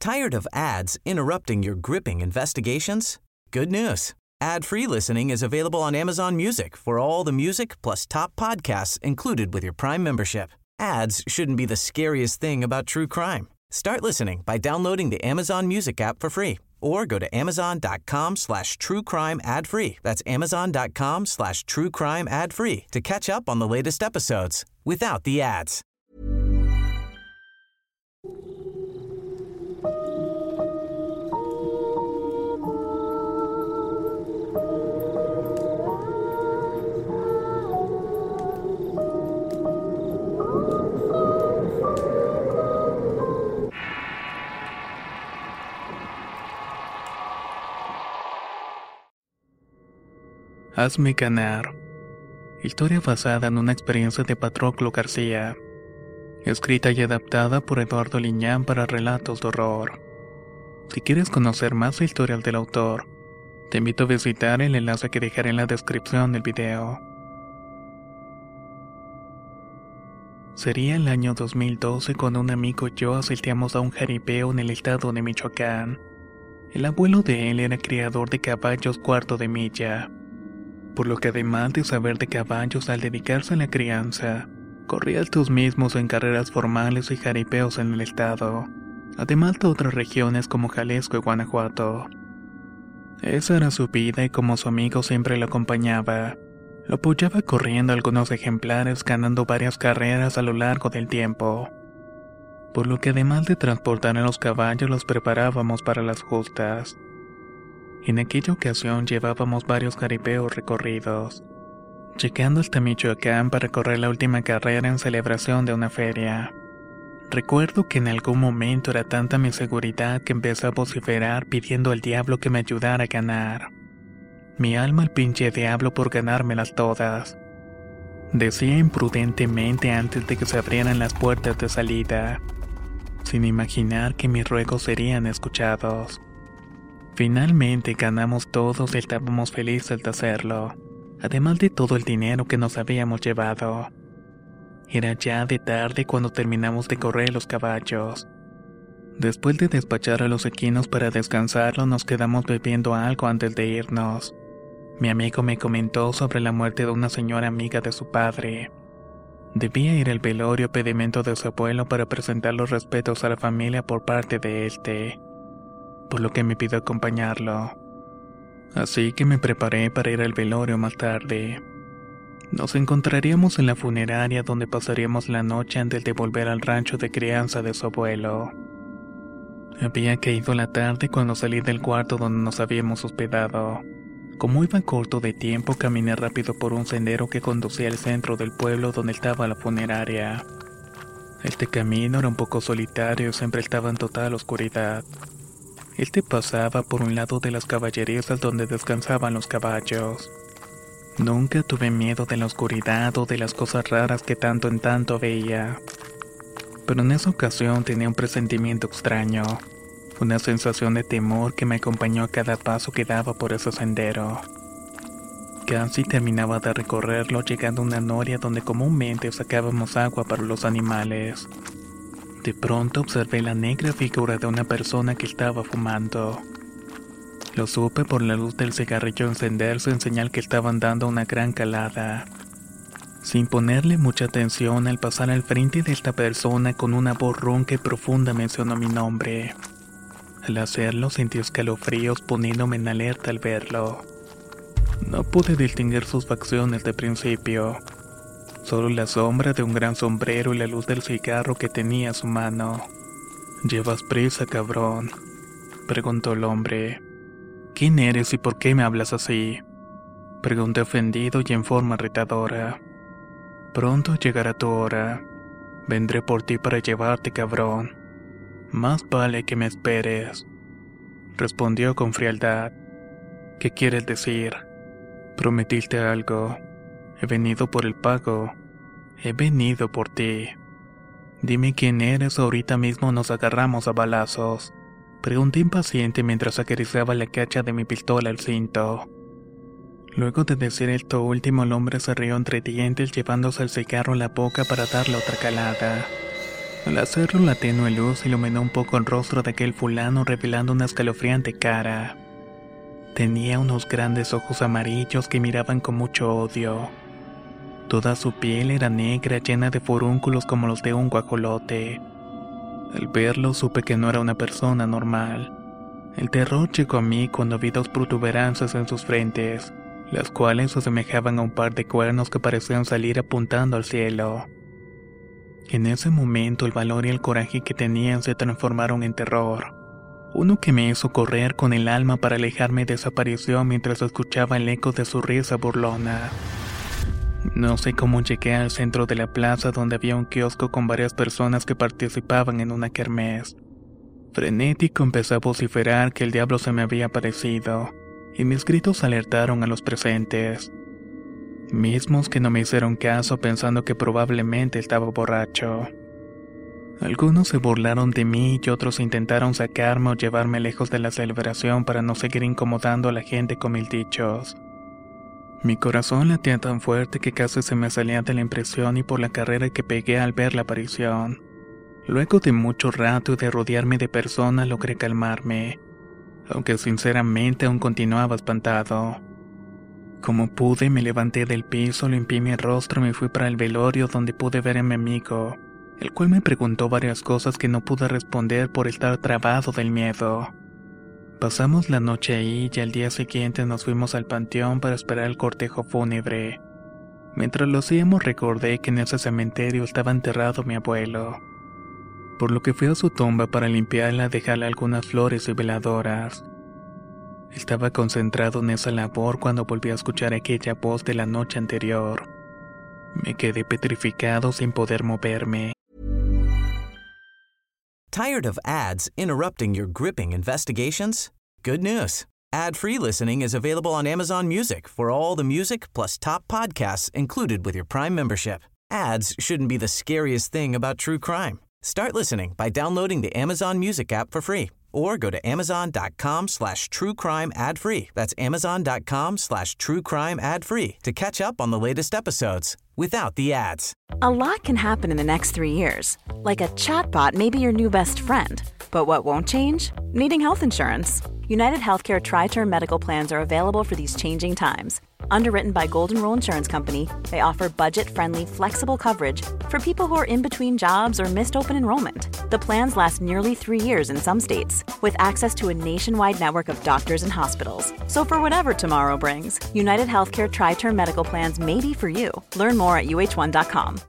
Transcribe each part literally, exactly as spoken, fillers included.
Tired of ads interrupting your gripping investigations? Good news. Ad-free listening is available on Amazon Music for all the music plus top podcasts included with your Prime membership. Ads shouldn't be the scariest thing about true crime. Start listening by downloading the Amazon Music app for free or go to amazon.com slash true crime ad free. That's amazon.com slash true crime ad free to catch up on the latest episodes without the ads. Hazme ganar. Historia basada en una experiencia de Patroclo García. Escrita y adaptada por Eduardo Liñán para relatos de horror. Si quieres conocer más historial del autor, te invito a visitar el enlace que dejaré en la descripción del video. Sería el año dos mil doce cuando un amigo y yo asistíamos a un jaripeo en el estado de Michoacán. El abuelo de él era criador de caballos cuarto de milla, por lo que además de saber de caballos al dedicarse a la crianza, corría estos mismos en carreras formales y jaripeos en el estado, además de otras regiones como Jalisco y Guanajuato. Esa era su vida y como su amigo siempre lo acompañaba, lo apoyaba corriendo algunos ejemplares, ganando varias carreras a lo largo del tiempo. Por lo que además de transportar a los caballos los preparábamos para las justas. En aquella ocasión llevábamos varios jaripeos recorridos, llegando hasta Michoacán para correr la última carrera en celebración de una feria. Recuerdo que en algún momento era tanta mi seguridad que empecé a vociferar pidiendo al diablo que me ayudara a ganar. Mi alma al pinche diablo por ganármelas todas. Decía imprudentemente antes de que se abrieran las puertas de salida, sin imaginar que mis ruegos serían escuchados. Finalmente ganamos todos y estábamos felices de hacerlo, además de todo el dinero que nos habíamos llevado. Era ya de tarde cuando terminamos de correr los caballos. Después de despachar a los equinos para descansarlo, nos quedamos bebiendo algo antes de irnos. Mi amigo me comentó sobre la muerte de una señora amiga de su padre. Debía ir al velorio pedimento de su abuelo para presentar los respetos a la familia por parte de este, por lo que me pidió acompañarlo. Así que me preparé para ir al velorio más tarde. Nos encontraríamos en la funeraria donde pasaríamos la noche antes de volver al rancho de crianza de su abuelo. Había caído la tarde cuando salí del cuarto donde nos habíamos hospedado. Como iba corto de tiempo, caminé rápido por un sendero que conducía al centro del pueblo donde estaba la funeraria. Este camino era un poco solitario y siempre estaba en total oscuridad. Este pasaba por un lado de las caballerizas donde descansaban los caballos. Nunca tuve miedo de la oscuridad o de las cosas raras que tanto en tanto veía. Pero en esa ocasión tenía un presentimiento extraño, una sensación de temor que me acompañó a cada paso que daba por ese sendero. Casi terminaba de recorrerlo llegando a una noria donde comúnmente sacábamos agua para los animales. De pronto observé la negra figura de una persona que estaba fumando. Lo supe por la luz del cigarrillo encenderse en señal que estaban dando una gran calada. Sin ponerle mucha atención, al pasar al frente de esta persona con una voz ronca y profunda mencionó mi nombre. Al hacerlo sentí escalofríos poniéndome en alerta al verlo. No pude distinguir sus facciones de principio. Solo la sombra de un gran sombrero y la luz del cigarro que tenía a su mano. «¿Llevas prisa, cabrón?», preguntó el hombre. «¿Quién eres y por qué me hablas así?», pregunté ofendido y en forma retadora. «Pronto llegará tu hora. Vendré por ti para llevarte, cabrón. Más vale que me esperes», respondió con frialdad. «¿Qué quieres decir? Prometiste algo. He venido por el pago. He venido por ti. Dime quién eres o ahorita mismo nos agarramos a balazos», pregunté impaciente mientras acariciaba la cacha de mi pistola al cinto. Luego de decir esto último, el hombre se rió entre dientes llevándose el cigarro a la boca para darle otra calada. Al hacerlo, la tenue luz iluminó un poco el rostro de aquel fulano, revelando una escalofriante cara. Tenía unos grandes ojos amarillos que miraban con mucho odio. Toda su piel era negra, llena de forúnculos como los de un guajolote. Al verlo supe que no era una persona normal. El terror llegó a mí cuando vi dos protuberancias en sus frentes, las cuales se asemejaban a un par de cuernos que parecían salir apuntando al cielo. En ese momento el valor y el coraje que tenían se transformaron en terror. Uno que me hizo correr con el alma para alejarme desapareció mientras escuchaba el eco de su risa burlona. No sé cómo llegué al centro de la plaza donde había un kiosco con varias personas que participaban en una kermés. Frenético empecé a vociferar que el diablo se me había aparecido, y mis gritos alertaron a los presentes. Mismos que no me hicieron caso pensando que probablemente estaba borracho. Algunos se burlaron de mí y otros intentaron sacarme o llevarme lejos de la celebración para no seguir incomodando a la gente con mil dichos. Mi corazón latía tan fuerte que casi se me salía de la impresión y por la carrera que pegué al ver la aparición. Luego de mucho rato y de rodearme de personas logré calmarme, aunque sinceramente aún continuaba espantado. Como pude me levanté del piso, limpié mi rostro y me fui para el velorio donde pude ver a mi amigo, el cual me preguntó varias cosas que no pude responder por estar trabado del miedo. Pasamos la noche ahí y al día siguiente nos fuimos al panteón para esperar el cortejo fúnebre. Mientras lo hacíamos recordé que en ese cementerio estaba enterrado mi abuelo, por lo que fui a su tumba para limpiarla, dejarle algunas flores y veladoras. Estaba concentrado en esa labor cuando volví a escuchar aquella voz de la noche anterior. Me quedé petrificado sin poder moverme. Tired of ads interrupting your gripping investigations? Good news. Ad-free listening is available on Amazon Music for all the music plus top podcasts included with your Prime membership. Ads shouldn't be the scariest thing about true crime. Start listening by downloading the Amazon Music app for free or go to amazon.com slash true crime ad free. That's amazon.com slash true crime ad free to catch up on the latest episodes without the ads. A lot can happen in the next three years. Like a chatbot may be your new best friend. But what won't change? Needing health insurance. United Healthcare Tri-Term Medical Plans are available for these changing times. Underwritten by Golden Rule Insurance Company, they offer budget-friendly, flexible coverage for people who are in between jobs or missed open enrollment. The plans last nearly three years in some states, with access to a nationwide network of doctors and hospitals. So for whatever tomorrow brings, United Healthcare Tri-Term Medical Plans may be for you. Learn more at U H one dot com.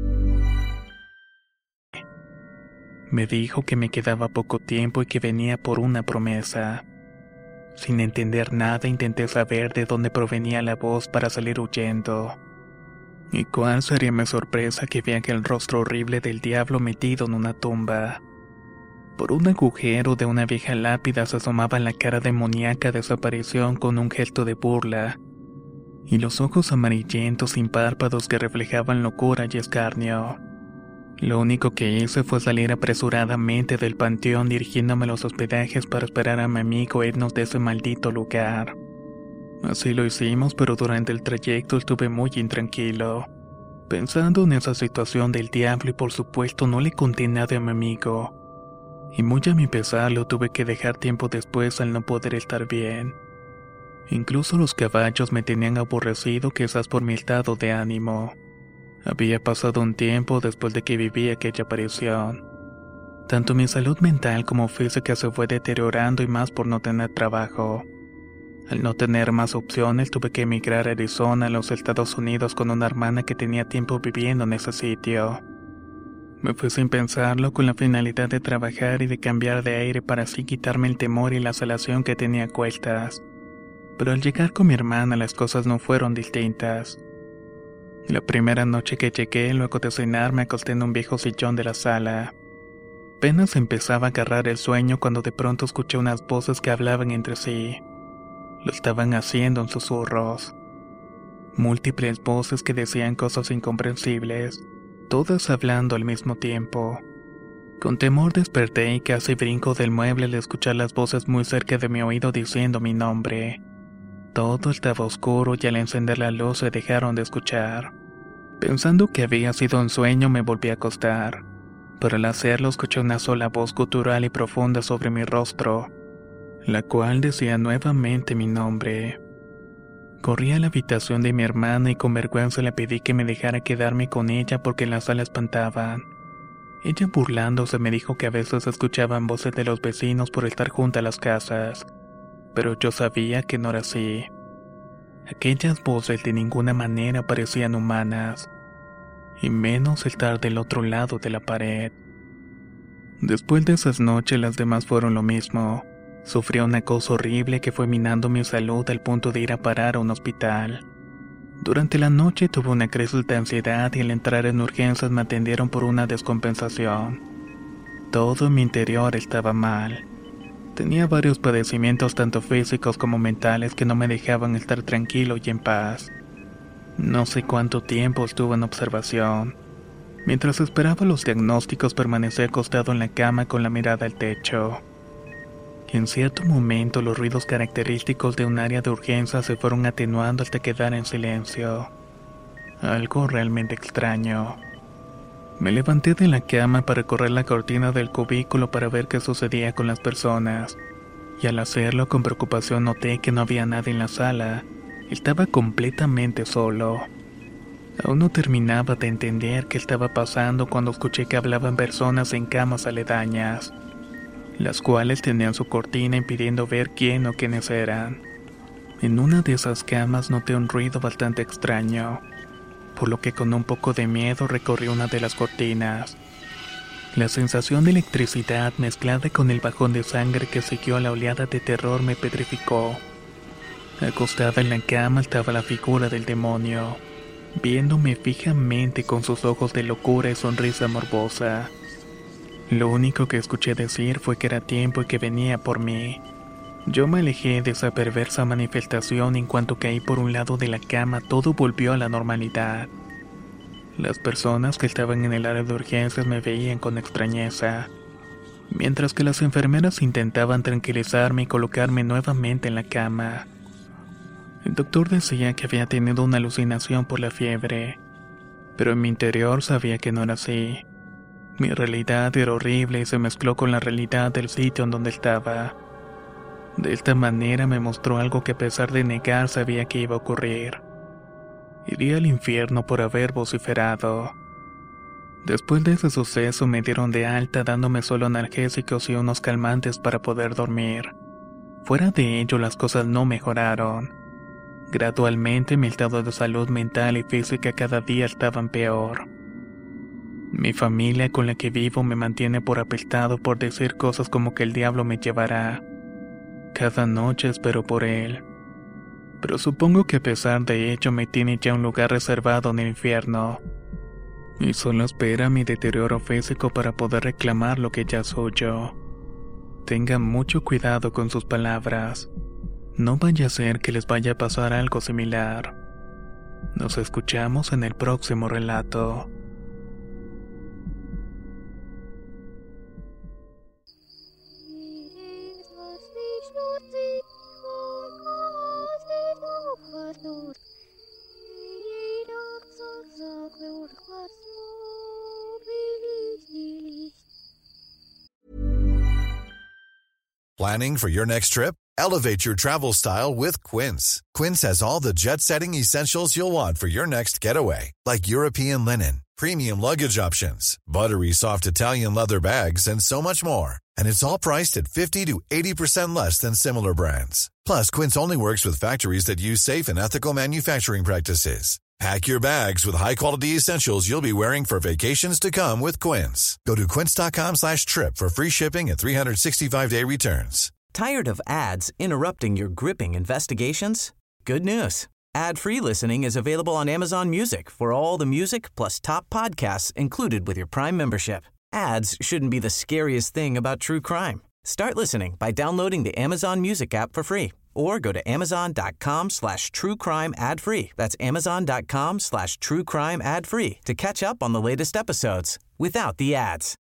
Me dijo que me quedaba poco tiempo y que venía por una promesa. Sin entender nada intenté saber de dónde provenía la voz para salir huyendo. Y cuál sería mi sorpresa que vi aquel rostro horrible del diablo metido en una tumba. Por un agujero de una vieja lápida se asomaba la cara demoníaca de su aparición con un gesto de burla, y los ojos amarillentos sin párpados que reflejaban locura y escarnio. Lo único que hice fue salir apresuradamente del panteón dirigiéndome a los hospedajes para esperar a mi amigo irnos de ese maldito lugar. Así lo hicimos, pero durante el trayecto estuve muy intranquilo, pensando en esa situación del diablo y por supuesto no le conté nada a mi amigo. Y muy a mi pesar lo tuve que dejar tiempo después al no poder estar bien. Incluso los caballos me tenían aborrecido, quizás por mi estado de ánimo. Había pasado un tiempo después de que viví aquella aparición. Tanto mi salud mental como física se fue deteriorando y más por no tener trabajo. Al no tener más opciones tuve que emigrar a Arizona, a los Estados Unidos, con una hermana que tenía tiempo viviendo en ese sitio. Me fui sin pensarlo con la finalidad de trabajar y de cambiar de aire para así quitarme el temor y la salación que tenía a cuestas. Pero al llegar con mi hermana las cosas no fueron distintas. La primera noche que llegué, luego de cenar, me acosté en un viejo sillón de la sala. Apenas empezaba a agarrar el sueño cuando de pronto escuché unas voces que hablaban entre sí. Lo estaban haciendo en susurros. Múltiples voces que decían cosas incomprensibles, todas hablando al mismo tiempo. Con temor desperté y casi brinco del mueble al escuchar las voces muy cerca de mi oído diciendo mi nombre. Todo estaba oscuro y al encender la luz se dejaron de escuchar. Pensando que había sido un sueño me volví a acostar. pero al hacerlo escuché una sola voz gutural y profunda sobre mi rostro, la cual decía nuevamente mi nombre. Corrí a la habitación de mi hermana y con vergüenza le pedí que me dejara quedarme con ella porque en la sala espantaban. Ella burlándose me dijo que a veces escuchaban voces de los vecinos por estar junto a las casas, pero yo sabía que no era así. Aquellas voces de ninguna manera parecían humanas, y menos estar del otro lado de la pared. Después de esas noches las demás fueron lo mismo. Sufrí un acoso horrible que fue minando mi salud al punto de ir a parar a un hospital. Durante la noche tuve una crisis de ansiedad y al entrar en urgencias me atendieron por una descompensación. Todo en mi interior estaba mal. Tenía varios padecimientos tanto físicos como mentales que no me dejaban estar tranquilo y en paz. No sé cuánto tiempo estuve en observación. Mientras esperaba los diagnósticos permanecí acostado en la cama con la mirada al techo. En cierto momento los ruidos característicos de un área de urgencia se fueron atenuando hasta quedar en silencio. Algo realmente extraño. Me levanté de la cama para correr la cortina del cubículo para ver qué sucedía con las personas, y al hacerlo con preocupación noté que no había nadie en la sala. Estaba completamente solo. Aún no terminaba de entender qué estaba pasando cuando escuché que hablaban personas en camas aledañas, las cuales tenían su cortina impidiendo ver quién o quiénes eran. En una de esas camas noté un ruido bastante extraño, por lo que con un poco de miedo recorrí una de las cortinas. La sensación de electricidad mezclada con el bajón de sangre que siguió a la oleada de terror me petrificó. Acostada en la cama estaba la figura del demonio, viéndome fijamente con sus ojos de locura y sonrisa morbosa. Lo único que escuché decir fue que era tiempo y que venía por mí. Yo me alejé de esa perversa manifestación y en cuanto caí por un lado de la cama todo volvió a la normalidad. Las personas que estaban en el área de urgencias me veían con extrañeza, mientras que las enfermeras intentaban tranquilizarme y colocarme nuevamente en la cama. El doctor decía que había tenido una alucinación por la fiebre, pero en mi interior sabía que no era así. Mi realidad era horrible y se mezcló con la realidad del sitio en donde estaba. De esta manera me mostró algo que a pesar de negar sabía que iba a ocurrir. Iría al infierno por haber vociferado. Después de ese suceso me dieron de alta dándome solo analgésicos y unos calmantes para poder dormir. Fuera de ello las cosas no mejoraron. Gradualmente mi estado de salud mental y física cada día estaban peor. Mi familia con la que vivo me mantiene por apestado por decir cosas como que el diablo me llevará. Cada noche espero por él. Pero supongo que a pesar de ello me tiene ya un lugar reservado en el infierno. Y solo espera mi deterioro físico para poder reclamar lo que ya soy yo. Tengan mucho cuidado con sus palabras. No vaya a ser que les vaya a pasar algo similar. Nos escuchamos en el próximo relato. Planning for your next trip? Elevate your travel style with Quince. Quince has all the jet-setting essentials you'll want for your next getaway, like European linen, premium luggage options, buttery soft Italian leather bags, and so much more. And it's all priced at fifty to eighty percent less than similar brands. Plus, Quince only works with factories that use safe and ethical manufacturing practices. Pack your bags with high-quality essentials you'll be wearing for vacations to come with Quince. Go to quince.com slash trip for free shipping and three sixty-five day returns. Tired of ads interrupting your gripping investigations? Good news. Ad-free listening is available on Amazon Music for all the music plus top podcasts included with your Prime membership. Ads shouldn't be the scariest thing about true crime. Start listening by downloading the Amazon Music app for free or go to amazon.com slash true crime ad free. That's amazon.com slash true crime ad free to catch up on the latest episodes without the ads.